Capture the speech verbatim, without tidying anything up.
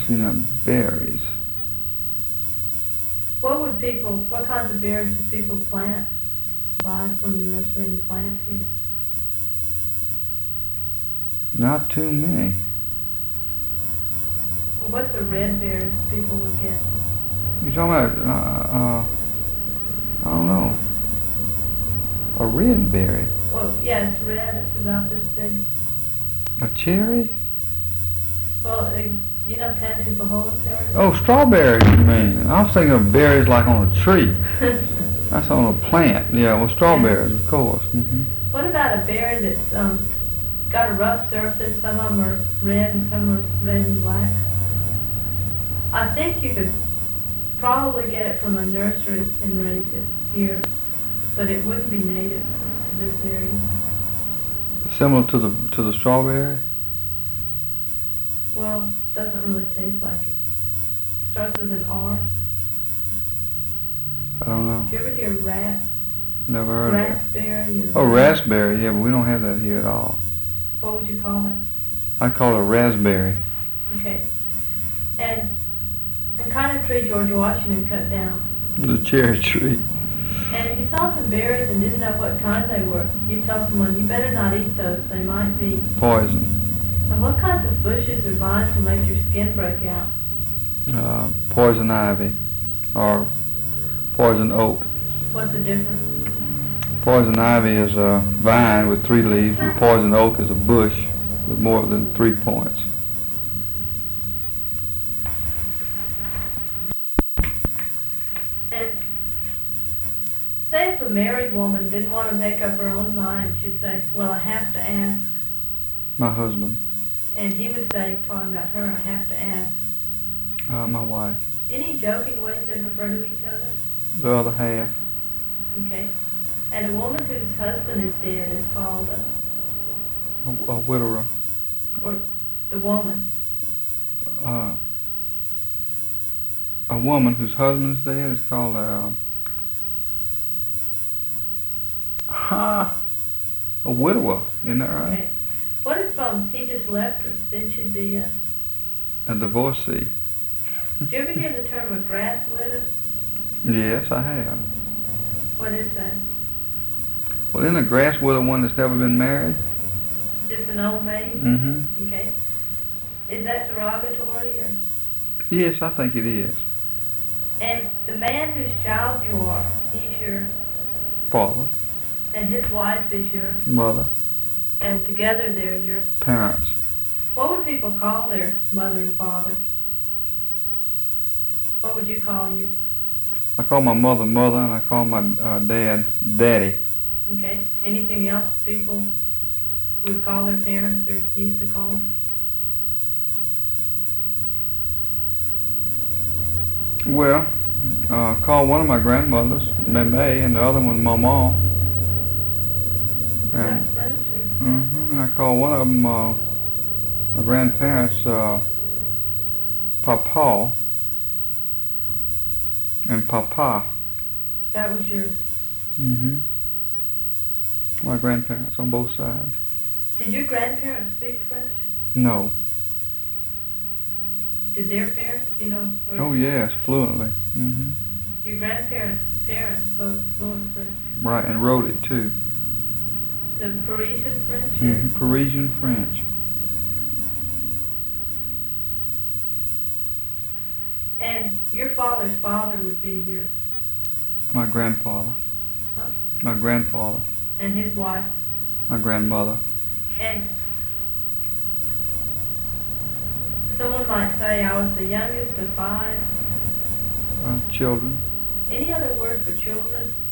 see no berries. What would people, what kinds of berries would people plant? Buy from the nursery and plant here? Not too many. Well, what's the red berries people would get? You talking about, uh, uh, I don't know, a red berry? Well, yeah, it's red, it's about this big. A cherry? Well, they, you know Tangipahoa berries? Oh, strawberries, you mean. I was thinking of berries like on a tree. That's on a plant. Yeah, well, strawberries, Yeah. of course. Mm-hmm. What about a berry that's um, got a rough surface? Some of them are red and some are red and black. I think you could probably get it from a nursery and raise it here, but it wouldn't be native to this area. Similar to the to the strawberry? Well, doesn't really taste like it. Starts with an R. I don't know. Did you ever hear rat? Never heard of it. Raspberry? Or Oh, raspberry, yeah, but we don't have that here at all. What would you call that? I call it a raspberry. Okay. And the kind of tree George Washington cut down. The cherry tree. And if you saw some berries and didn't know what kind they were, you'd tell someone, you better not eat those, they might be. Poison. And what kinds of bushes or vines will make your skin break out? Uh, poison ivy. Or poison oak. What's the difference? Poison ivy is a vine with three leaves, and poison oak is a bush with more than three points. And say if a married woman didn't want to make up her own mind, she'd say, well, I have to ask. My husband. And he would say, talking about her, I have to ask. Uh, my wife. Any joking ways they refer to each other? The other half. Okay. And a woman whose husband is dead is called a, A, a widower. or the woman. Uh, a woman whose husband is dead is called a... Ha! A widower, isn't that right? Okay. What if um, he just left her? Then she'd be a... A divorcee. Did you ever hear the term a grass widow? Yes, I have. What is that? Well, isn't a grass widow one that's never been married? Just an old maid? Mm-hmm. Okay. Is that derogatory or? Yes, I think it is. And the man whose child you are, he's your, Father. and his wife is your, Mother. and together they're your, Parents. what would people call their mother and father? What would you call you? I call my mother mother, and I call my uh, dad daddy. Okay. Anything else people would call their parents or used to call them? Well, uh, call one of my grandmothers Meme, and the other one Mama. Is that And, French or? mm-hmm, and I call one of them uh, my grandparents uh, Papa and Papa. That was your, Mm-hmm. My grandparents on both sides. did your grandparents speak French? No. Did their parents, you know? Or Oh yes, fluently. Mm-hmm. your grandparents' parents spoke fluent French. Right, and wrote it too. The Parisian French? or- Mm-hmm. Parisian French. And your father's father would be your, My grandfather. huh? My grandfather. And his wife. My grandmother. And someone might say I was the youngest of five. Uh, children. Any other word for children?